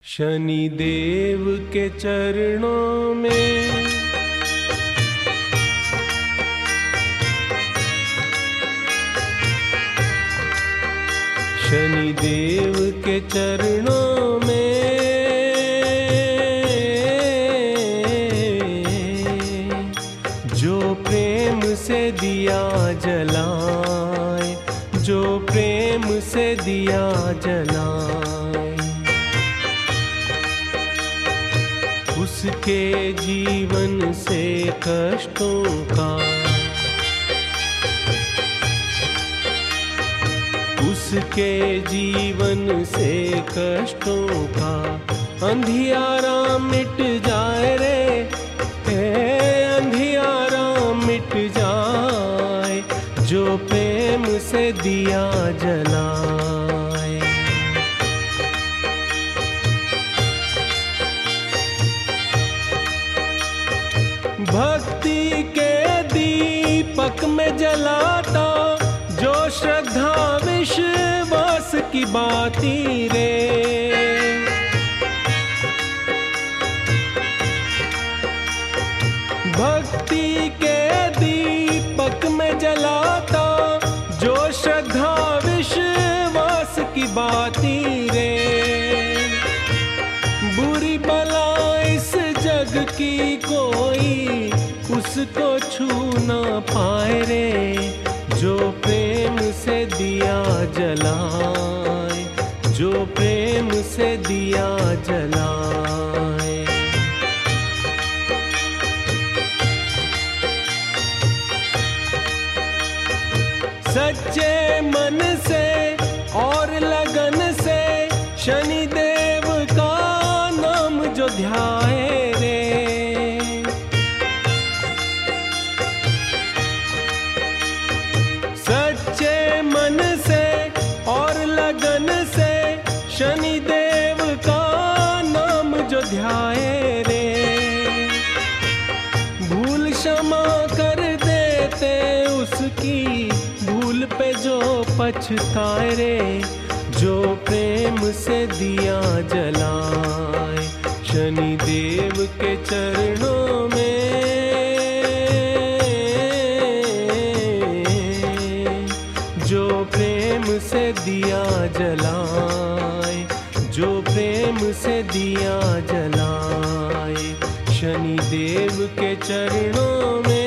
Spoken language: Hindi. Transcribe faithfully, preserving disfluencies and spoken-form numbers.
शनि देव के चरणों में शनि देव के चरणों में जो प्रेम से दिया जलाए, जो प्रेम से दिया जलाए, उसके जीवन से कष्टों का, उसके जीवन से कष्टों का अंधियारा मिट जाए रे, ए अंधियारा मिट जाए, जो प्रेम से दिया जलाए। भक्ति के दीपक में जलाता जो श्रद्धा विश्वास की बाती रे, भक्ति के दीपक में जलाता जो श्रद्धा विश्वास की बाती रे, बुरी बला इस जग की कोई उसको छू ना पाए रे, जो प्रेम से दिया जलाए, जो प्रेम से दिया जलाए। सच्चे मन से और लगन से शनि देव का नाम जो ध्याए रे, सच्चे मन से और लगन से शनि देव का नाम जो ध्याए रे, भूल क्षमा कर देते उसकी, भूल पे जो पछताए रे, जो प्रेम से दिया जलाए। शनि देव के चरणों में जो प्रेम से दिया जलाए, जो प्रेम से दिया जलाए, शनि देव के चरणों में